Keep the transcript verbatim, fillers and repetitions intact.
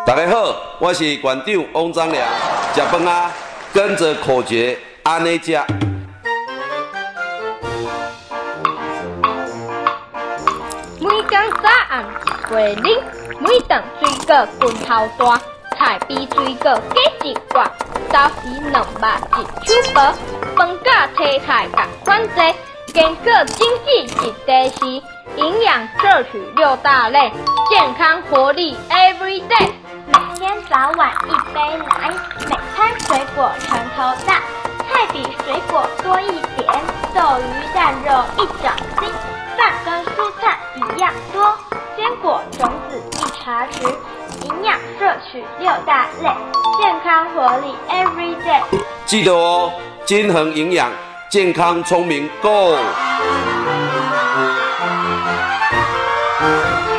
大家好，我是馆长汪章良。吃饭啊，跟着口诀安尼吃。 每天早暗一杯啉，每顿水果拳头大，菜比水果加一罐，早时两肉一手薄，饭甲青菜共款济，坚果精致一地是，营养摄取六大类，健康活力 every day。 每天早晚一杯奶，每餐水果拳头大，菜比水果多一点，豆鱼蛋肉一掌心，饭跟蔬菜一样多，坚果种子一茶匙，营养摄取六大类，健康活力 every day。 记得哦，均衡营养，健康聪明 Go。